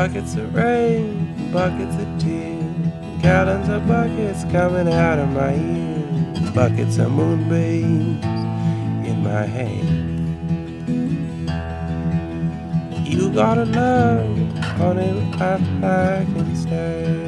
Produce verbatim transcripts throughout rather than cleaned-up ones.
Buckets of rain, buckets of tears, gallons of buckets coming out of my ears, buckets of moonbeams in my hand. You gotta love, honey, I, I can stand.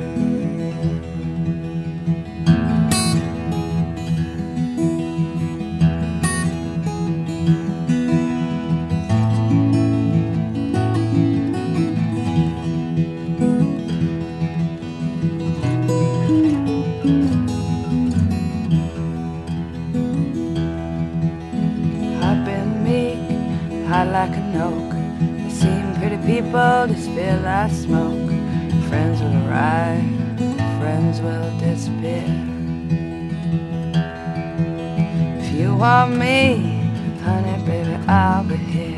High like an oak, I've seen pretty people disappear like smoke. Friends will arrive, friends will disappear. If you want me, honey, baby, I'll be here.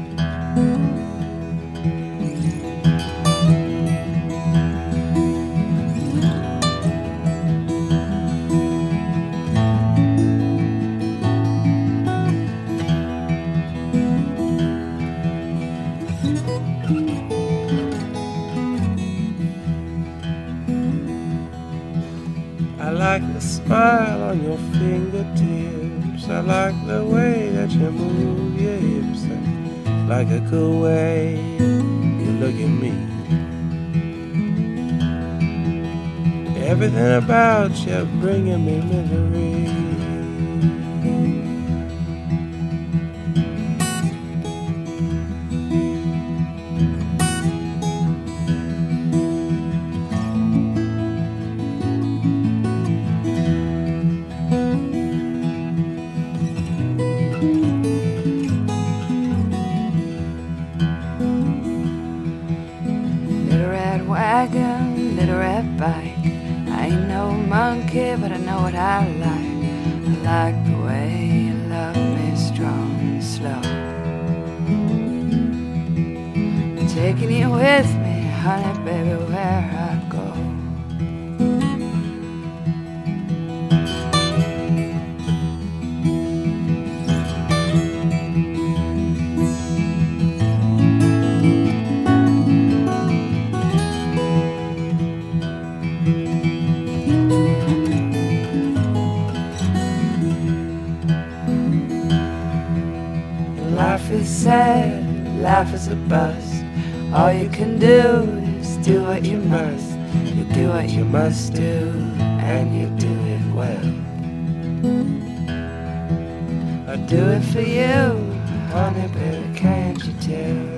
I like the smile on your fingertips. I like the way that you move your hips. I like a cool way you look at me. Everything about you bringing me misery. Wagon, little red bike. I ain't no monkey, but I know what I like. I like the way you love me strong and slow. Taking you with me, honey, baby, where I go. Life is sad, life is a bust. All you can do is do what you must. You do what you must do, and you do it well. I do it for you, honey, baby, can't you tell?